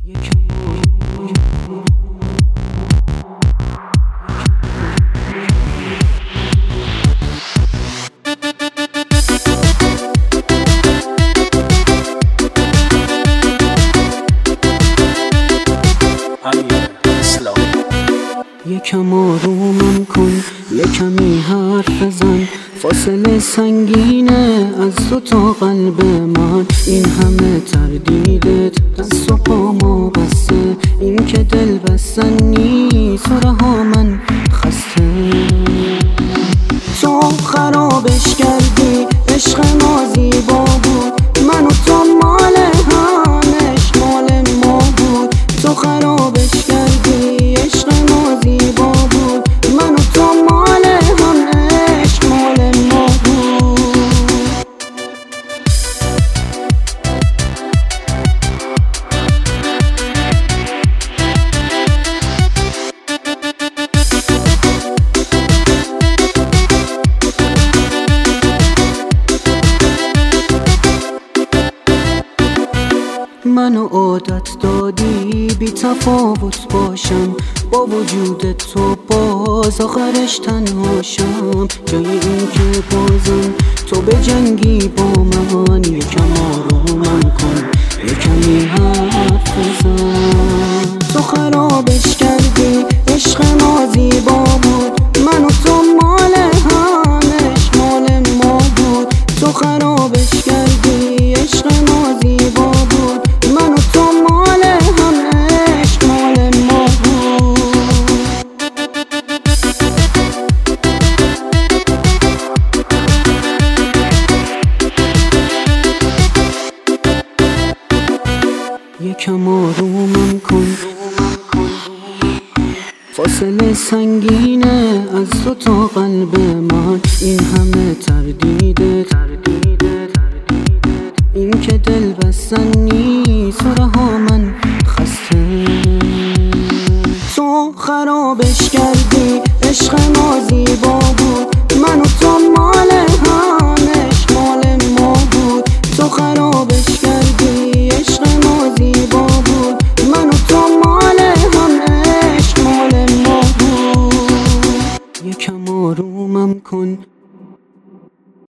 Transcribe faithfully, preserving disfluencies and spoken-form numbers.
یکم آرومم کن، یکمی حرف بزن. فاصله سنگینه از تو تا قلب من. این همه تردیدت دست و پامو بسته، این که دل بستن نیست و رها من خسته. تو خرابش کردی، عشق ما زیبا بود، من و تو مال همش مال ما بود. تو خرابش کردی، عشق ما زیبا بود، من و تو مال همش مال ما بود. منو عادت دادی بی تفاوت باشم، با وجود تو باز آخرش تنهاشم. جای این که بازم تو به جنگی با من، یکم آرومم کن، یکمی حرف بزن. تو خرابش کردی، عشق ما زیبا بود، من و تو مال همش مال ما بود. تو خرابش کردی، عشق ما زیبا بود، من و تو مال همش مال ما بود. یکم آرومم کن، فاصله سنگینه از تو تا قلب من. این همه تردیدت، این که دل بستن نیست و رها من خسته. تو خرابش کردی، عشق ما زیبا بود، من و تو ما